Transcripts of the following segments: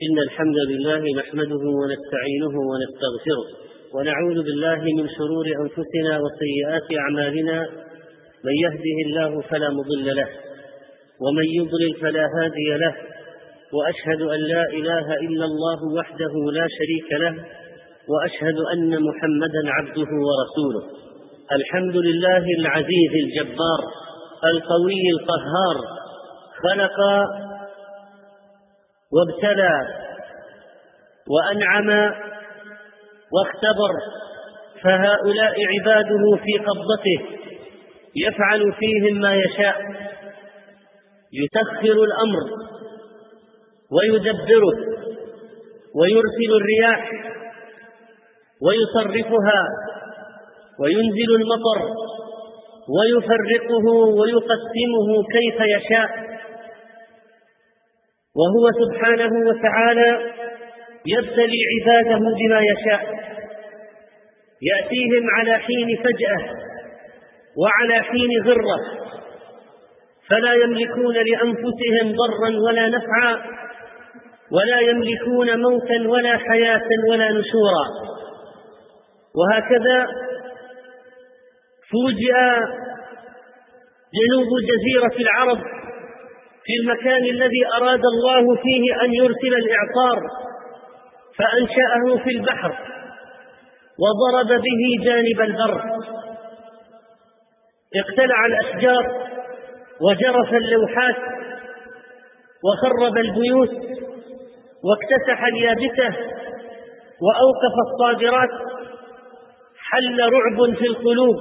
إن الحمد لله نحمده ونستعينه ونستغفره ونعوذ بالله من شرور أنفسنا وسيئات أعمالنا. من يهده الله فلا مضل له ومن يضلل فلا هادي له، وأشهد أن لا إله إلا الله وحده لا شريك له، وأشهد أن محمدا عبده ورسوله. الحمد لله العزيز الجبار القوي القهار، خلق وابتلى وأنعم واختبر، فهؤلاء عباده في قبضته يفعل فيهم ما يشاء، يسخر الأمر ويدبره ويرسل الرياح ويصرفها وينزل المطر ويفرقه ويقسمه كيف يشاء، وهو سبحانه وتعالى يبتلي عباده بما يشاء، يأتيهم على حين فجأة وعلى حين غرة، فلا يملكون لأنفسهم ضرا ولا نفعا، ولا يملكون موتا ولا حياة ولا نشورا. وهكذا فوجئ جنوب جزيرة العرب في المكان الذي أراد الله فيه أن يرسل الإعصار، فأنشأه في البحر وضرب به جانب البر، اقتلع الأشجار وجرف اللوحات وخرب البيوت واكتسح اليابسة وأوقف الصادرات. حل رعب في القلوب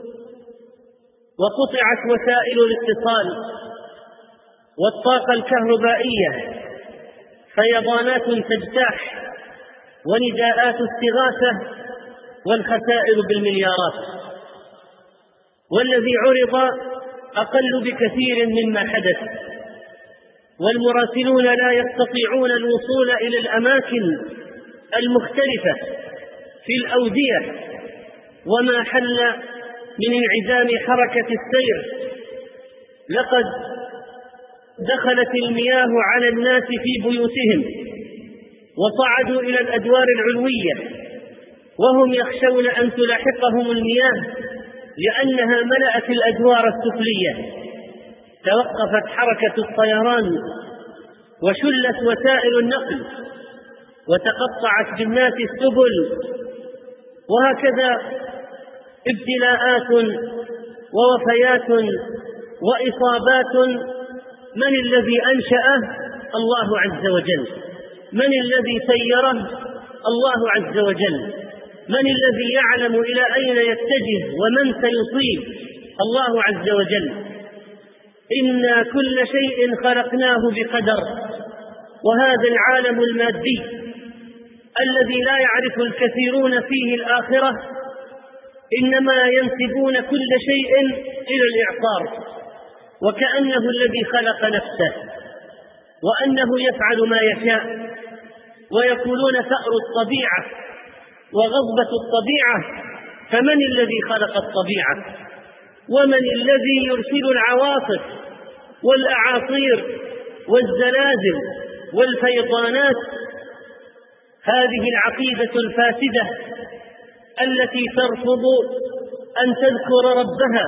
وقطعت وسائل الاتصال والطاقة الكهربائية، فيضانات تجتاح ونداءات استغاثة والخسائر بالمليارات. والذي عرض أقل بكثير مما حدث، والمراسلون لا يستطيعون الوصول إلى الأماكن المختلفة في الأودية، وما حل من انعدام حركة السير. لقد دخلت المياه على الناس في بيوتهم وصعدوا إلى الأدوار العلوية، وهم يخشون أن تلاحقهم المياه لأنها ملأت الأدوار السفلية. توقفت حركة الطيران وشلت وسائل النقل وتقطعت بالناس السبل، وهكذا ابتلاءات ووفيات وإصابات. من الذي أنشأه؟ الله عز وجل. من الذي سيره؟ الله عز وجل. من الذي يعلم إلى أين يتجه ومن سيصيب؟ الله عز وجل. إنا كل شيء خلقناه بقدر. وهذا العالم المادي الذي لا يعرف الكثيرون فيه الآخرة، إنما ينسبون كل شيء إلى الإعصار، وكأنه الذي خلق نفسه، وأنه يفعل ما يشاء، ويقولون ثأر الطبيعة وغضبة الطبيعة. فمن الذي خلق الطبيعة؟ ومن الذي يرسل العواصف والأعاصير والزلازل والفيضانات؟ هذه العقيدة الفاسدة التي ترفض أن تذكر ربها،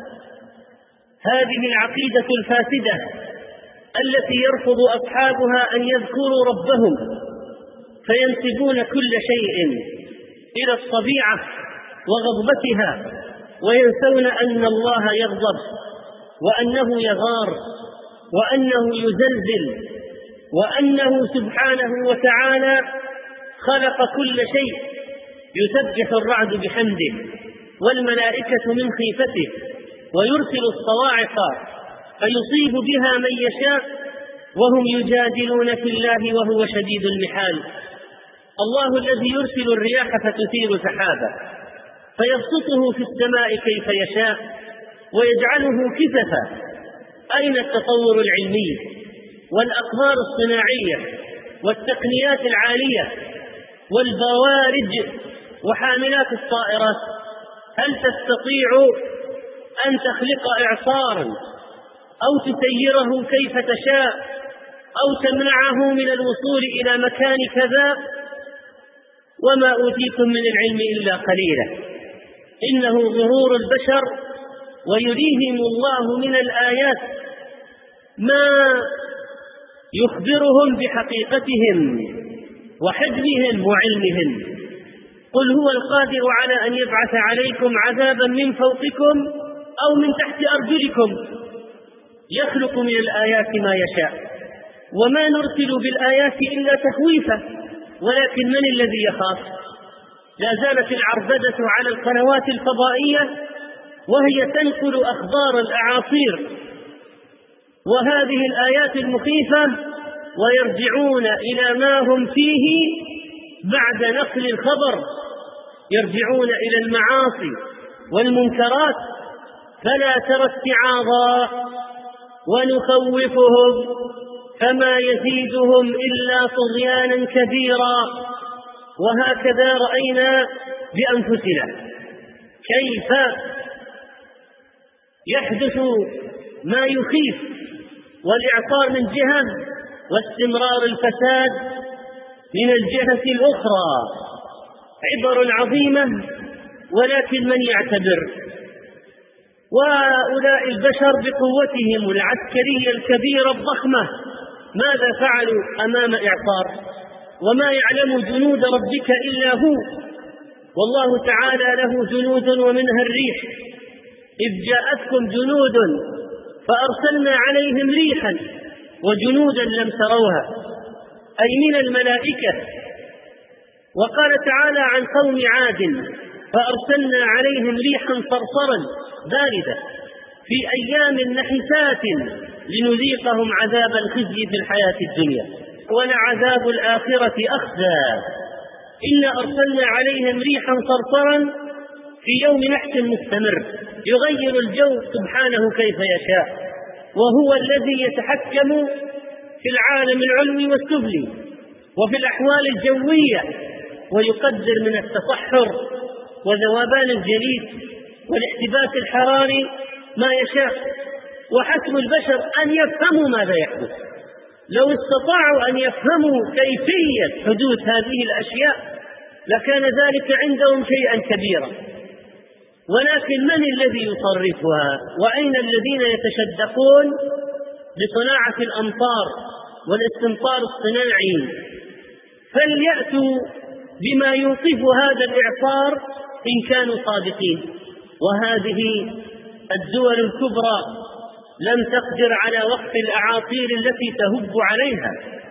هذه العقيدة الفاسدة التي يرفض أصحابها أن يذكروا ربهم، فينسبون كل شيء إلى الطبيعة وغضبتها، وينسون أن الله يغضب وأنه يغار وأنه يزلزل، وأنه سبحانه وتعالى خلق كل شيء. يسبح الرعد بحمده والملائكة من خيفته، ويرسل الصواعق فيصيب بها من يشاء، وهم يجادلون في الله وهو شديد المحال. الله الذي يرسل الرياح فتثير سحابا فيبسطه في السماء كيف يشاء ويجعله كسفا. أين التطور العلمي والأقمار الصناعية والتقنيات العالية والبوارج وحاملات الطائرات؟ هل تستطيع أن تخلق إعصارا أو تسيره كيف تشاء أو تمنعه من الوصول إلى مكان كذا، وما أوتيتم من العلم إلا قليلا. إنه غرور البشر، ويريهم الله من الآيات ما يخبرهم بحقيقتهم وحجمهم وعلمهم. قل هو القادر على أن يبعث عليكم عذابا من فوقكم أو من تحت أرجلكم، يخلق من الآيات ما يشاء، وما نرسل بالآيات إلا تخويفا، ولكن من الذي يخاف؟ لا زالت العربدة على القنوات الفضائية وهي تنقل أخبار الأعاصير وهذه الآيات المخيفة، ويرجعون إلى ما هم فيه بعد نقل الخبر، يرجعون إلى المعاصي والمنكرات. فلا ترى استعاضا ونخوفهم فما يزيدهم إلا طغيانا كبيرا. وهكذا رأينا بأنفسنا كيف يحدث ما يخيف، والإعصار من جهة واستمرار الفساد من الجهة الأخرى. عبر عظيمة، ولكن من يعتبر؟ وهؤلاء البشر بقوتهم العسكرية الكبيرة الضخمة ماذا فعلوا أمام إعصار؟ وما يعلم جنود ربك إلا هو، والله تعالى له جنود ومنها الريح. إذ جاءتكم جنود فأرسلنا عليهم ريحا وجنودا لم تروها، أي من الملائكة. وقال تعالى عن قوم عاد فأرسلنا عليهم ريحا صرصرا باردة في أيام نحسات لنذيقهم عذاب الخزي في الحياة الدنيا ولعذاب الآخرة أخزى. إنا أرسلنا عليهم ريحا صرصرا في يوم نحس مستمر يغير الجو سبحانه كيف يشاء، وهو الذي يتحكم في العالم العلوي والسفلي وفي الأحوال الجوية، ويقدر من التصحر وذوبان الجليد والاحتباس الحراري ما يشاء. وحسب البشر أن يفهموا ماذا يحدث. لو استطاعوا أن يفهموا كيفية حدوث هذه الأشياء لكان ذلك عندهم شيئا كبيرا، ولكن من الذي يصرفها؟ وأين الذين يتشدقون بصناعة الأمطار والاستمطار الصناعي؟ فليأتوا بما يوقف هذا الإعصار إن كانوا صادقين. وهذه الدول الكبرى لم تقدر على وقف الأعاصير التي تهب عليها.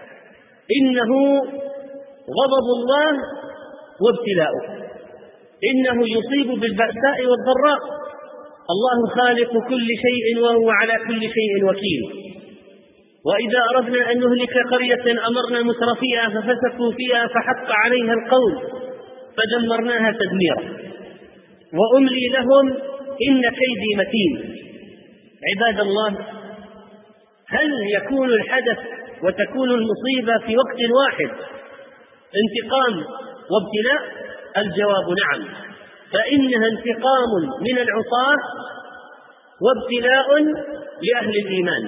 إنه غضب الله وابتلاؤه، إنه يصيب بالبأساء والضراء. الله خالق كل شيء وهو على كل شيء وكيل. وإذا أردنا أن نهلك قرية أمرنا مترفيها ففسقوا فيها فحق عليها القول فدمرناها تدميرا وأملي لهم إن كيدي متين. عباد الله، هل يكون الحدث وتكون المصيبة في وقت واحد انتقام وابتلاء؟ الجواب نعم، فإنها انتقام من العصاة وابتلاء لأهل الإيمان.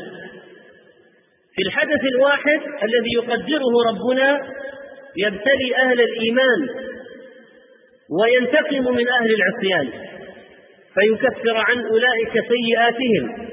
في الحدث الواحد الذي يقدره ربنا يبتلي أهل الإيمان وينتقم من أهل العصيان فيكفر عن أولئك سيئاتهم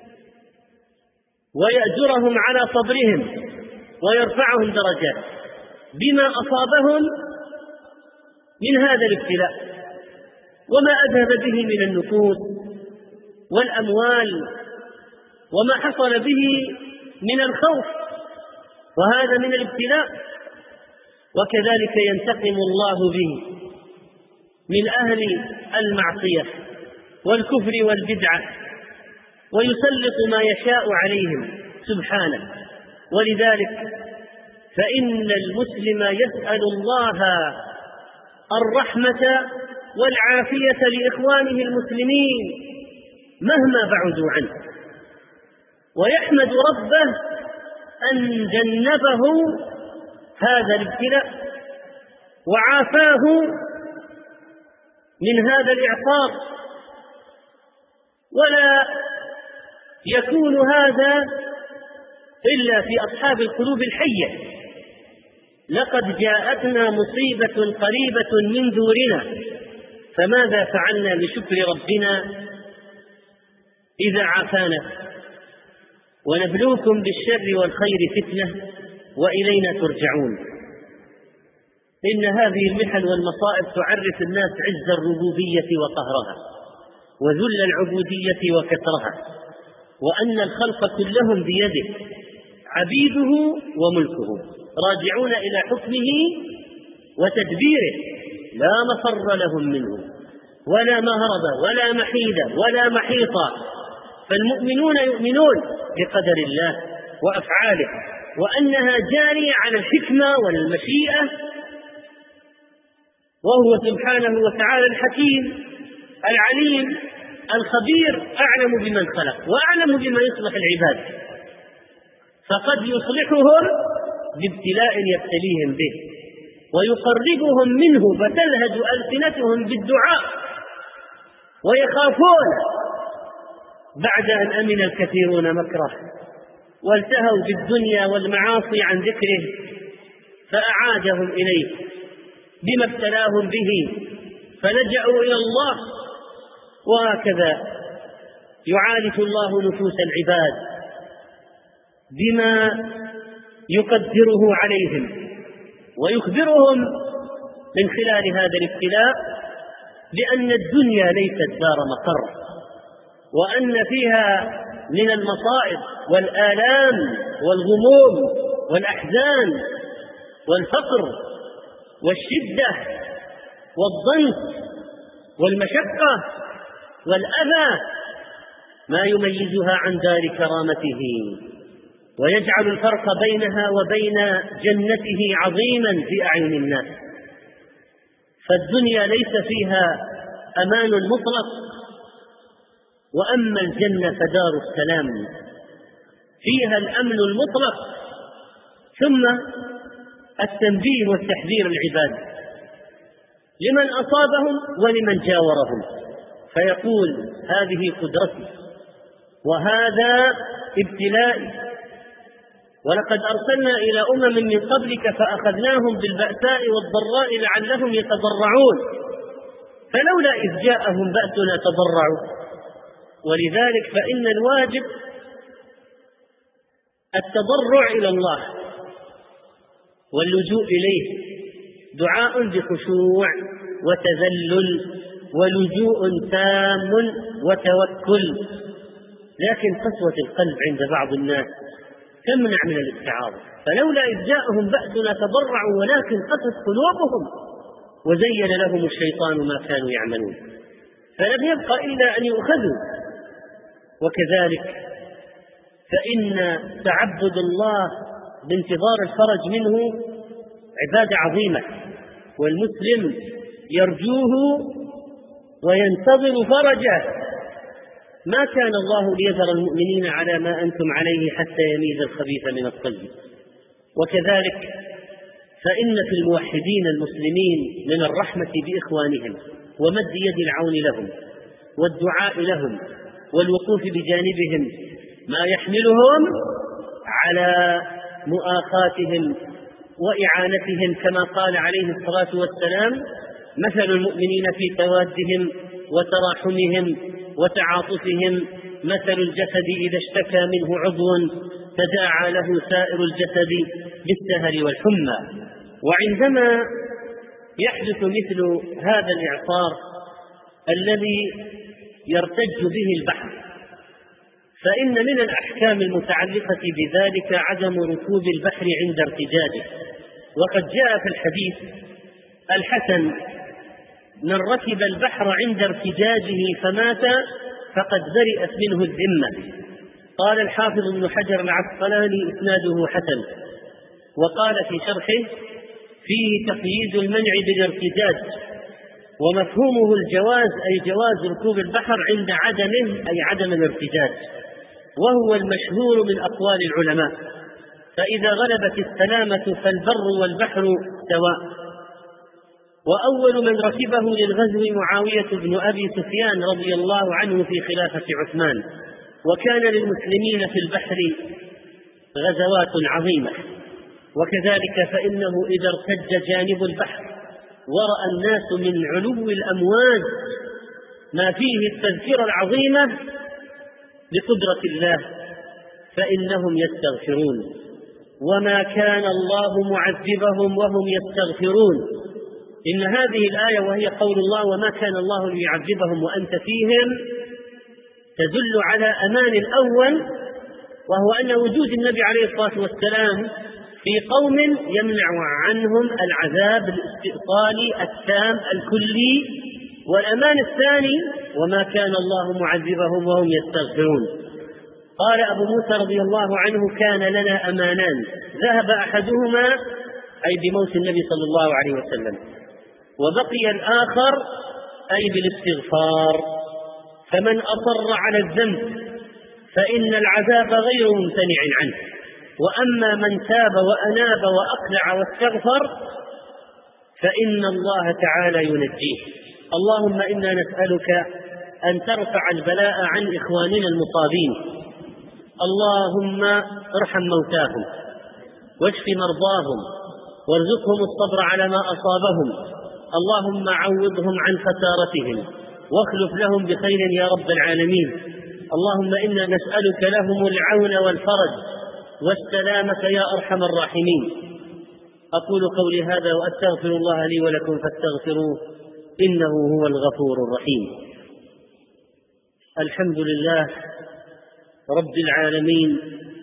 ويأجرهم على صبرهم ويرفعهم درجات بما أصابهم من هذا الابتلاء وما أذهب به من النفوس والأموال وما حصل به من الخوف، وهذا من الابتلاء. وكذلك ينتقم الله به من أهل المعصية والكفر والبدعة ويسلط ما يشاء عليهم سبحانه. ولذلك فإن المسلم يسأل الله الرحمة والعافية لإخوانه المسلمين مهما بعدوا عنه، ويحمد ربه أن جنبه هذا الابتلاء وعافاه من هذا الإعصار. ولا يكون هذا إلا في أصحاب القلوب الحية. لقد جاءتنا مصيبة قريبة من دورنا، فماذا فعلنا لشكر ربنا إذا عافانا؟ ونبلوكم بالشر والخير فتنة وإلينا ترجعون. إن هذه المحن والمصائب تعرف الناس عز الربوبية وقهرها، وذل العبودية وكثرها، وأن الخلق كلهم بيده، عبيده وملكه، راجعون إلى حكمه وتدبيره، لا مفر لهم منه ولا مهرب ولا محيد ولا محيط. فالمؤمنون يؤمنون بقدر الله وأفعاله، وأنها جارية على الحكمة والمشيئة، وهو سبحانه وتعالى الحكيم العليم الخبير، أعلم بمن خلق وأعلم بما يصلح العباد، فقد يصلحهم بابتلاء يبتليهم به ويقربهم منه، فتلهج ألسنتهم بالدعاء ويخافون بعد أن أمن الكثيرون مكره والتهوا بالدنيا والمعاصي عن ذكره فأعادهم إليه بما ابتلاهم به، فلجأوا إلى الله. وهكذا يعالج الله نفوس العباد بما يقدره عليهم، ويخبرهم من خلال هذا الابتلاء بأن الدنيا ليست دار مقر، وأن فيها من المصائب والآلام والغموم والأحزان والفقر والشدة والضنك والمشقة والأذى ما يميزها عن دار كرامته، ويجعل الفرق بينها وبين جنته عظيما في أعين الناس. فالدنيا ليس فيها أمان مطلق، وأما الجنة فدار السلام فيها الأمن المطلق. ثم التنبيه والتحذير العباد لمن أصابهم ولمن جاورهم، فيقول هذه قدرتي وهذا ابتلائي، ولقد أرسلنا إلى أمم من قبلك فأخذناهم بالبأساء والضراء لعلهم يتضرعون، فلولا إذ جاءهم بأسنا تضرعوا. ولذلك فإن الواجب التضرع إلى الله واللجوء إليه، دعاء بخشوع وتذلل ولجوء تام وتوكل. لكن قسوة القلب عند بعض الناس تمنع من الاستعاضة، فلولا إذ جاءهم بأسنا تضرعوا ولكن قست قلوبهم وزين لهم الشيطان ما كانوا يعملون، فلم يبق إلا أن يؤخذوا. وكذلك فإن تعبد الله بانتظار الفرج منه عبادة عظيمة، والمسلم يرجوه وينتظر فرجه. ما كان الله ليذر المؤمنين على ما أنتم عليه حتى يميز الخبيث من الطيب. وكذلك فإن في الموحدين المسلمين من الرحمة بإخوانهم ومد يد العون لهم والدعاء لهم والوقوف بجانبهم ما يحملهم على مؤاخاتهم وإعانتهم، كما قال عليه الصلاة والسلام: مثل المؤمنين في توادهم وتراحمهم وتعاطفهم مثل الجسد إذا اشتكى منه عضو تداعى له سائر الجسد بالسهر والحمى. وعندما يحدث مثل هذا الإعصار الذي يرتج به البحر، فإن من الأحكام المتعلقة بذلك عدم ركوب البحر عند ارتجاجه. وقد جاء في الحديث الحسن: من ركب البحر عند ارتجاجه فمات فقد برئت منه الذمة. قال الحافظ ابن حجر العسقلاني: إسناده حسن. وقال في شرحه: فيه تقييد المنع بالارتجاج، ومفهومه الجواز، أي جواز ركوب البحر عند عدمه، أي عدم الارتجاج، وهو المشهور من أقوال العلماء. فإذا غلبت السلامة فالبر والبحر سواء. وأول من ركبه للغزو معاوية بن أبي سفيان رضي الله عنه في خلافة عثمان، وكان للمسلمين في البحر غزوات عظيمة. وكذلك فإنه إذا ارتج جانب البحر ورأى الناس من علو الأمواج ما فيه التذكرة العظيمة بقدرة الله فإنهم يستغفرون. وما كان الله معذبهم وهم يستغفرون. إن هذه الآية وهي قول الله وما كان الله ليعذبهم وأنت فيهم تدل على أمان الأول، وهو أن وجود النبي عليه الصلاة والسلام في قوم يمنع عنهم العذاب الاستئصالي التام الكلي. والأمان الثاني وما كان الله معذبهم وهم يستغفرون. قال أبو موسى رضي الله عنه كان لنا أمانان ذهب أحدهما أي بموت النبي صلى الله عليه وسلم، وبقي الآخر أي بالاستغفار، فمن أصر على الذنب فإن العذاب غير ممتنع عنه، وأما من تاب وأناب وأقلع واستغفر فإن الله تعالى ينجيه. اللهم إنا نسألك أن ترفع البلاء عن إخواننا المصابين، اللهم ارحم موتاهم واشف مرضاهم وارزقهم الصبر على ما أصابهم، اللهم عوضهم عن خسارتهم واخلف لهم بخير يا رب العالمين. اللهم إنا نسألك لهم العون والفرج والسلامة يا أرحم الراحمين. أقول قولي هذا وأستغفر الله لي ولكم فاستغفروه إنه هو الغفور الرحيم. الحمد لله رب العالمين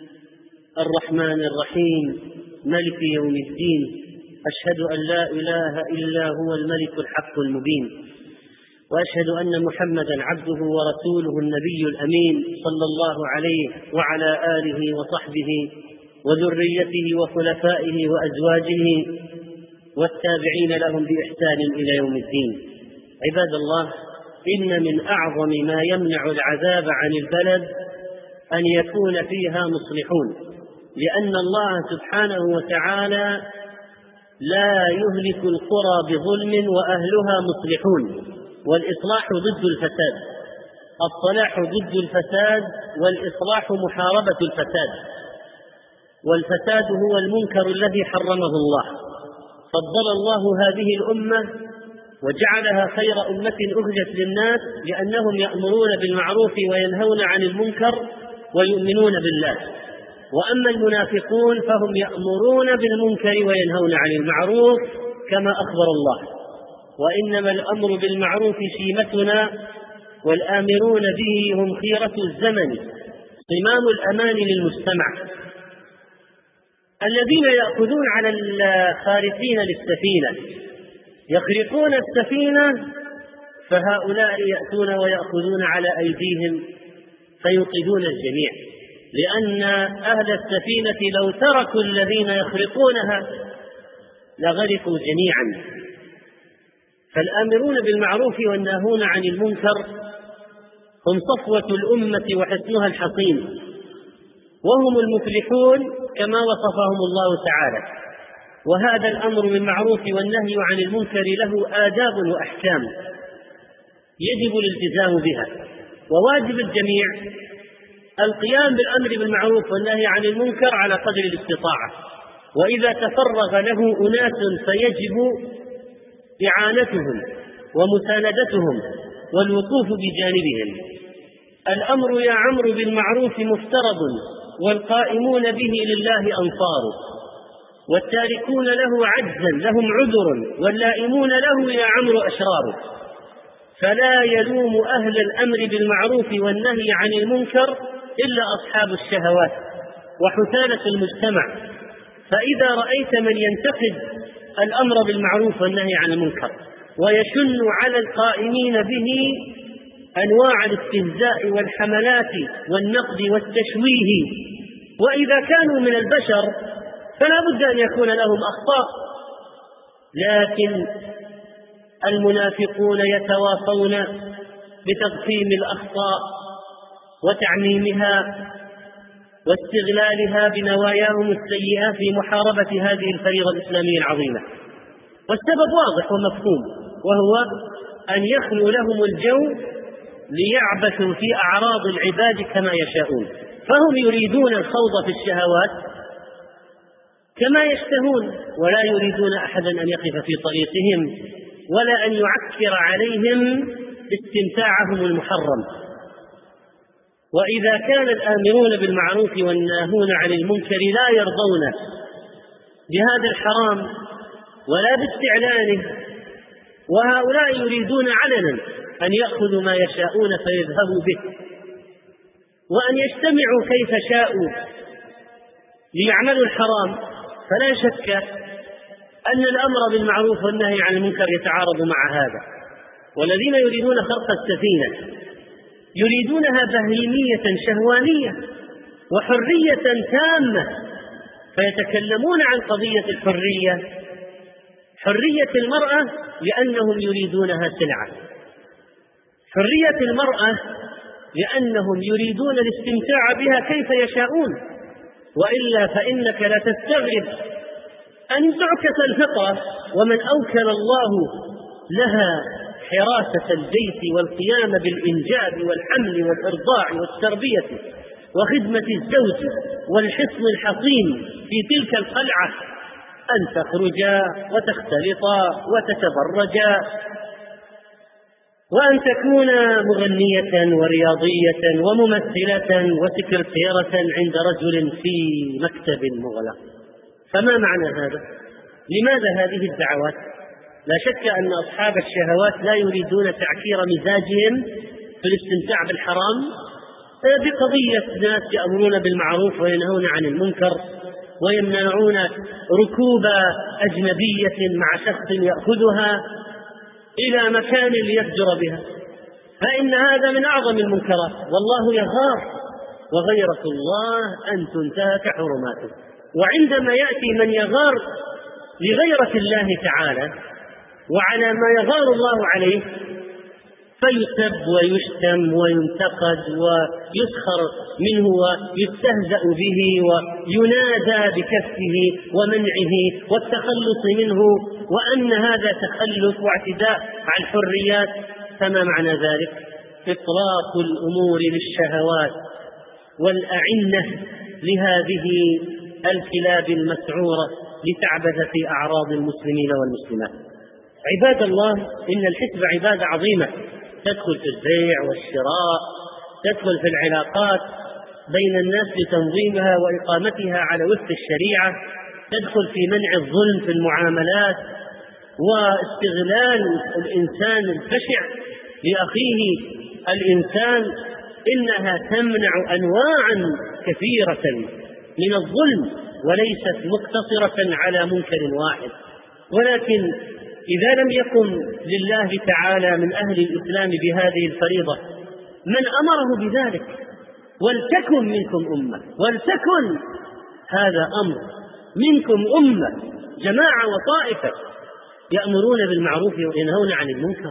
الرحمن الرحيم ملك يوم الدين، أشهد أن لا إله إلا هو الملك الحق المبين، وأشهد أن محمدا عبده ورسوله النبي الأمين صلى الله عليه وعلى آله وصحبه وذريته وخلفائه وأزواجه والتابعين لهم بإحسان إلى يوم الدين. عباد الله، إن من أعظم ما يمنع العذاب عن البلد أن يكون فيها مصلحون، لأن الله سبحانه وتعالى لا يهلك القرى بظلم وأهلها مصلحون، والإصلاح ضد الفساد، الصلاح ضد الفساد، والإصلاح محاربة الفساد. والفساد هو المنكر الذي حرمه الله. فضل الله هذه الأمة وجعلها خير أمة أخرجت للناس لأنهم يأمرون بالمعروف وينهون عن المنكر ويؤمنون بالله. وأما المنافقون فهم يأمرون بالمنكر وينهون عن المعروف كما أخبر الله، وإنما الأمر بالمعروف شيمتنا والآمرون به هم خيرة الزمن، صمام الأمان للمجتمع. الذين يأخذون على الخارقين للسفينة يخرقون السفينة، فهؤلاء يأتون ويأخذون على أيديهم فيوقدون الجميع، لأن أهل السفينة لو تركوا الذين يخرقونها لغرقوا جميعا. فالآمرون بالمعروف والناهون عن المنكر هم صفوة الأمة وحسنها الحصين، وهم المفلحون كما وصفهم الله تعالى. وهذا الأمر بالمعروف والنهي عن المنكر له آداب وأحكام يجب الالتزام بها، وواجب الجميع القيام بالأمر بالمعروف والنهي عن المنكر على قدر الاستطاعة، وإذا تفرغ له أناس فيجب إعانتهم ومساندتهم والوقوف بجانبهم. الأمر يا عمرو بالمعروف مفترض، والقائمون به لله أنصار، والتاركون له عجزا لهم عذر، واللائمون له يا عمرو أشرار. فلا يلوم أهل الأمر بالمعروف والنهي عن المنكر إلا أصحاب الشهوات وحثالة المجتمع. فإذا رأيت من ينتقد الأمر بالمعروف والنهي عن المنكر ويشن على القائمين به أنواع الاستهزاء والحملات والنقد والتشويه، وإذا كانوا من البشر فلا بد أن يكون لهم أخطاء، لكن المنافقون يتواصون بتضخيم الأخطاء وتعميمها واستغلالها بنواياهم السيئة في محاربة هذه الفريضة الإسلامية العظيمة. والسبب واضح ومفهوم، وهو أن يخلو لهم الجو ليعبثوا في أعراض العباد كما يشاءون. فهم يريدون الخوض في الشهوات كما يشتهون، ولا يريدون أحدا أن يقف في طريقهم ولا أن يعكر عليهم استمتاعهم المحرم. وإذا كان الآمرون بالمعروف والناهون عن المنكر لا يرضون بهذا الحرام ولا باستعلانه، وهؤلاء يريدون علنا أن يأخذوا ما يشاءون فيذهبوا به، وأن يجتمعوا كيف شاءوا ليعملوا الحرام، فلا شك أن الأمر بالمعروف والنهي عن المنكر يتعارض مع هذا. والذين يريدون خرق السفينة يريدونها بهيمية شهوانية وحرية تامة، فيتكلمون عن قضية الحرية، حرية المرأة، لأنهم يريدونها سلعة، حرية المرأة لأنهم يريدون الاستمتاع بها كيف يشاءون، وإلا فإنك لا تستغرب أن تعكس الفطرة ومن أوكل الله لها حراسة البيت والقيام بالإنجاب والحمل والإرضاع والتربية وخدمة الزوج والحصن الحصين في تلك القلعة أن تخرجا وتختلطا وتتبرجا، وأن تكون مغنية ورياضية وممثلة وسكرتيرة عند رجل في مكتب مغلق. فما معنى هذا؟ لماذا هذه الدعوات؟ لا شك أن أصحاب الشهوات لا يريدون تعكير مزاجهم في الاستمتاع بالحرام بقضية ناس يأمرون بالمعروف وينهون عن المنكر ويمنعون ركوب أجنبية مع شخص يأخذها إلى مكان ليفجر بها، فإن هذا من أعظم المنكرات، والله يغار وغيرة الله أن تنتهك حرماته. وعندما يأتي من يغار لغيرة الله تعالى وعلى ما يغار الله عليه فيسب ويشتم وينتقد ويسخر منه ويستهزأ به وينادى بكفه ومنعه والتخلص منه، وأن هذا تخلف واعتداء على الحريات، فما معنى ذلك؟ إطلاق الأمور للشهوات والأعنة لهذه الكلاب المسعورة لتعبث في أعراض المسلمين والمسلمات. عباد الله، إن الحسب عبادة عظيمة تدخل في البيع والشراء، تدخل في العلاقات بين الناس لتنظيمها وإقامتها على وفق الشريعة، تدخل في منع الظلم في المعاملات واستغلال الإنسان البشع لأخيه الإنسان. إنها تمنع أنواعا كثيرة من الظلم وليست مقتصرة على منكر واحد. ولكن إذا لم يقم لله تعالى من أهل الإسلام بهذه الفريضة من أمره بذلك، ولتكن منكم أمة، ولتكن هذا أمر منكم أمة، جماعة وطائفة يأمرون بالمعروف وينهون عن المنكر،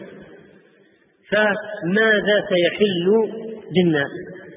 فماذا سيحل بالناس؟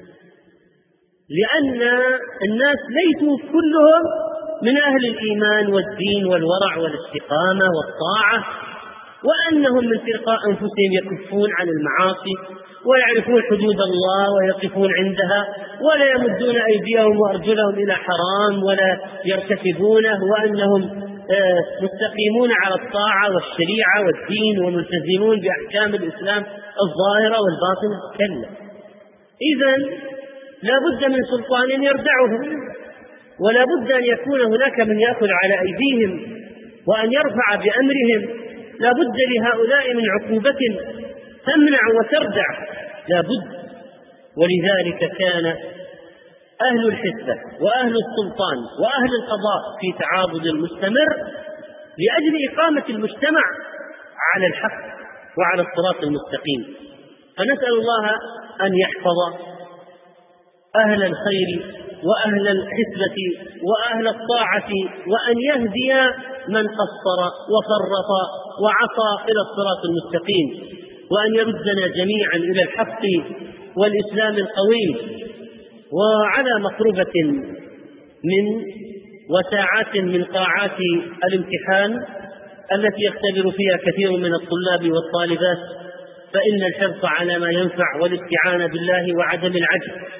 لأن الناس ليسوا كلهم من أهل الإيمان والدين والورع والاستقامة والطاعة، وأنهم من تلقاء أنفسهم يكفون عن المعاصي ويعرفون حدود الله ويقفون عندها ولا يمدون أيديهم وأرجلهم إلى حرام ولا يرتكبونه، وأنهم مستقيمون على الطاعة والشريعة والدين وملتزمون بأحكام الإسلام الظاهرة والباطنة. كلا، إذن لا بد من سلطان يردعهم، ولا بد أن يكون هناك من يأخذ على أيديهم وأن يرفع بأمرهم، لا بد لهؤلاء من عقوبة تمنع وتردع، لا بد. ولذلك كان أهل الحسبة وأهل السلطان وأهل القضاء في تعاضد مستمر لأجل إقامة المجتمع على الحق وعلى الصراط المستقيم. فنسأل الله أن يحفظ أهل الخير وأهل الحسبة وأهل الطاعة، وأن يهدي من قصر وفرط وعصى إلى الصراط المستقيم، وأن يردنا جميعا إلى الحق والإسلام القوي. وعلى مقربة من وساعات من قاعات الامتحان التي يختبر فيها كثير من الطلاب والطالبات، فإن الحرص على ما ينفع والاستعانة بالله وعدم العجز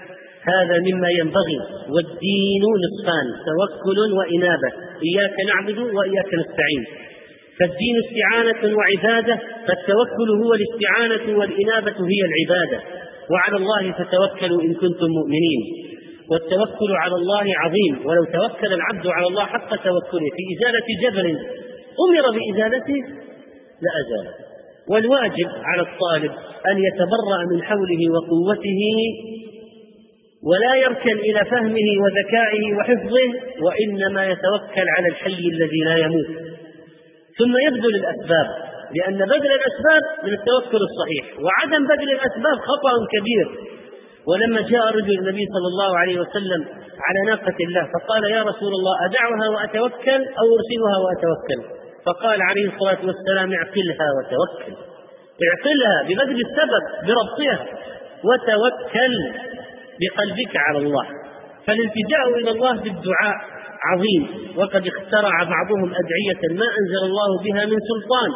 هذا مما ينبغي. والدين نصفان: توكل وإنابة، إياك نعبد وإياك نستعين. فالدين استعانة وعبادة، فالتوكل هو الاستعانة والإنابة هي العبادة. وعلى الله فتوكلوا إن كنتم مؤمنين. والتوكل على الله عظيم، ولو توكل العبد على الله حق توكله في إزالة جبل أمر بإزالته لأزاله. والواجب على الطالب أن يتبرأ من حوله وقوته ولا يركن إلى فهمه وذكائه وحفظه، وإنما يتوكل على الحي الذي لا يموت، ثم يبذل الأسباب، لأن بذل الأسباب من التوكل الصحيح، وعدم بذل الأسباب خطأ كبير. ولما جاء رجل النبي صلى الله عليه وسلم على ناقة الله فقال: يا رسول الله، أدعها وأتوكل أو أرسلها وأتوكل؟ فقال عليه الصلاة والسلام: اعقلها وتوكل. اعقلها ببذل السبب بربطها، وتوكل بقلبك على الله. فالالتجاء إلى الله بالدعاء عظيم، وقد اخترع بعضهم أدعية ما أنزل الله بها من سلطان،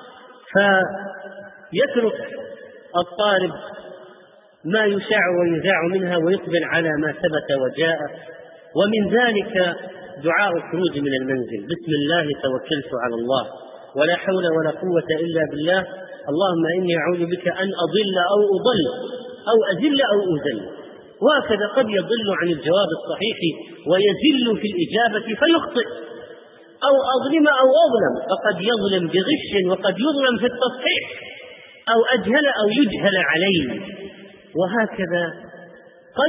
فيترك الطالب ما يشاع ويذاع منها ويقبل على ما ثبت وجاء. ومن ذلك دعاء الخروج من المنزل: بسم الله توكلت على الله، ولا حول ولا قوة إلا بالله، اللهم إني أعوذ بك أن أضل أو أضل أو أذل أو أذل. وهكذا قد يضل عن الجواب الصحيح ويزل في الإجابة فيخطئ، أو أظلم أو أظلم، فقد يظلم بغش وقد يظلم في التصحيح، أو أجهل أو يجهل عليه. وهكذا قد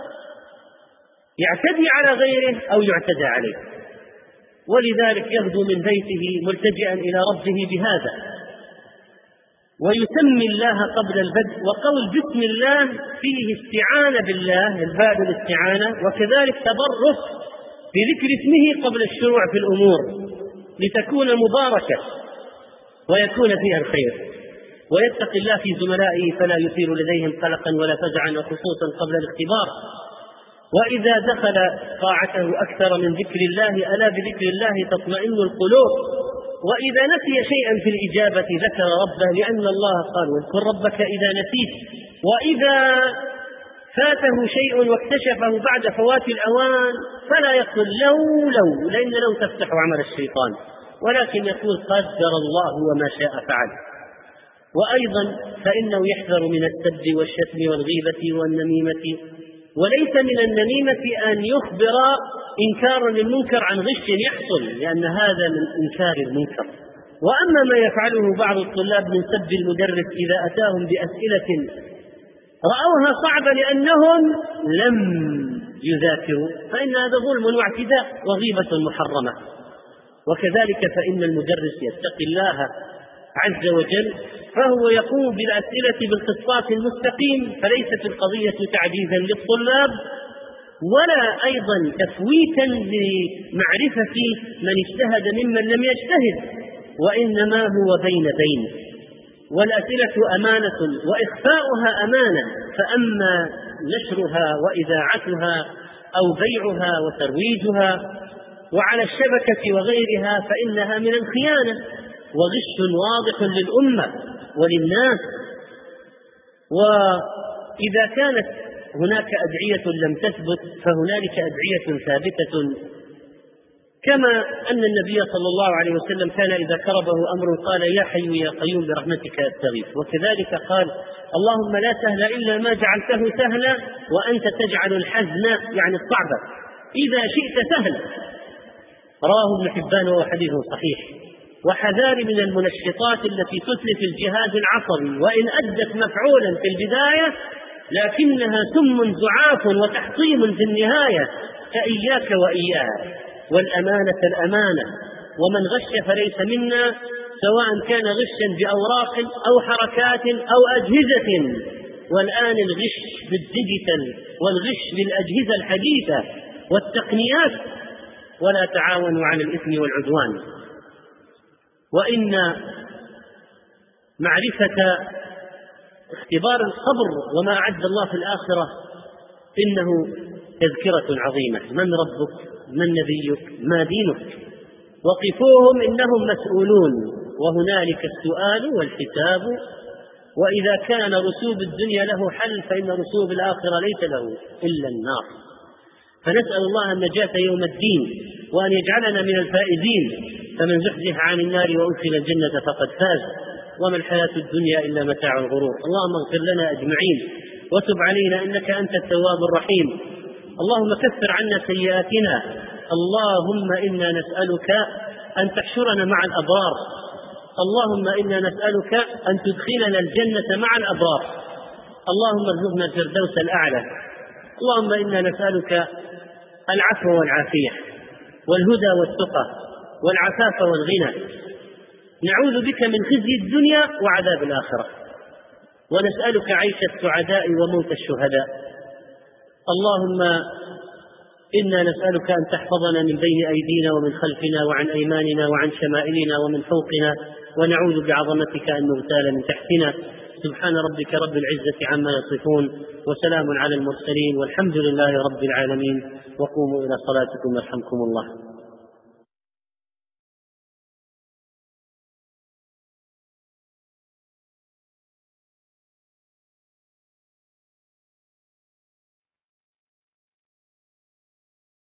يعتدي على غيره أو يعتدى عليه. ولذلك يغدو من بيته ملتجئا إلى ربه بهذا، ويسمي الله قبل البدء. وقول بسم الله فيه استعانة بالله، الباب الاستعانة، وكذلك تبرك بذكر اسمه قبل الشروع في الأمور لتكون مباركة ويكون فيها الخير. ويتقي الله في زملائه فلا يثير لديهم قلقا ولا فزعا، وخصوصا قبل الاختبار. وإذا دخل طاعته أكثر من ذكر الله: ألا بذكر الله تطمئن القلوب. وإذا نسي شيئا في الإجابة ذكر ربه، لأن الله قال: واذكر ربك إذا نسيت. وإذا فاته شيء واكتشفه بعد فوات الأوان فلا يقول لو، لأن لو تفتح عمل الشيطان، ولكن يقول قدر الله وما شاء فعل. وأيضا فإنه يحذر من السب والشتم والغيبة والنميمة. وليس من النميمة أن يخبر إنكارا للمنكر عن غش يحصل، لأن هذا من إنكار المنكر. وأما ما يفعله بعض الطلاب من سب المدرس إذا أتاهم بأسئلة رأوها صعبة لأنهم لم يذاكروا، فإن هذا ظلم واعتداء وغيبة محرمة. وكذلك فإن المدرس يتقي الله عز وجل، فهو يقوم بالأسئلة بالقسطاس المستقيم، فليست القضية تعجيزا للطلاب ولا أيضا تفويتا لمعرفة من اجتهد ممن لم يجتهد، وإنما هو بين بين. والأسئلة أمانة وإخفاؤها أمانة، فأما نشرها وإذاعتها أو بيعها وترويجها وعلى الشبكة وغيرها فإنها من الخيانة وغش واضح للأمة وللناس. وإذا كانت هناك أدعية لم تثبت فهنالك أدعية ثابتة، كما أن النبي صلى الله عليه وسلم كان إذا كربه أمر قال: يا حي يا قيوم برحمتك أستغيث. وكذلك قال: اللهم لا سهل إلا ما جعلته سهلا وأنت تجعل الحزن، يعني الصعبة، إذا شئت سهلا. رواه ابن حبان وهو حديث صحيح. وحذار من المنشطات التي تتلف الجهاز العصبي، وإن أدت مفعولا في البداية لكنها سم زعاف وتحطيم في النهاية، فإياك وإياها. والأمانة الأمانة، ومن غش فليس منا، سواء كان غشا بأوراق أو حركات أو أجهزة. والآن الغش بالديجيتال والغش بالأجهزة الحديثة والتقنيات. ولا تعاونوا على الإثم والعدوان. وإن معرفة اختبار الصبر وما أعد الله في الآخرة إنه تذكرة عظيمة. من ربك؟ من نبيك؟ ما دينك؟ وقفوهم إنهم مسؤولون، وهنالك السؤال والحساب وإذا كان رسوب الدنيا له حل فإن رسوب الآخرة ليس له إلا النار. فنسأل الله النجاة يوم الدين وأن يجعلنا من الفائزين، فمن زحزح عن النار وأدخل الجنة فقد فاز، وما الحياة الدنيا إلا متاع الغرور. اللهم اغفر لنا أجمعين وتب علينا إنك أنت التواب الرحيم. اللهم كفر عنا سيئاتنا. اللهم إنا نسألك أن تحشرنا مع الأبرار. اللهم إنا نسألك أن تدخلنا الجنة مع الأبرار. اللهم ارزقنا الفردوس الأعلى. اللهم إنا نسألك العفو والعافية والهدى والتقى والعفاف والغنى. نعوذ بك من خزي الدنيا وعذاب الآخرة، ونسألك عيش السعداء وموت الشهداء. اللهم إنا نسألك أن تحفظنا من بين أيدينا ومن خلفنا وعن أيماننا وعن شمائلنا ومن فوقنا، ونعوذ بعظمتك أن نغتال من تحتنا. سبحان ربك رب العزة عما يصفون، وسلام على المرسلين، والحمد لله رب العالمين. وقوموا إلى صلاتكم يرحمكم الله.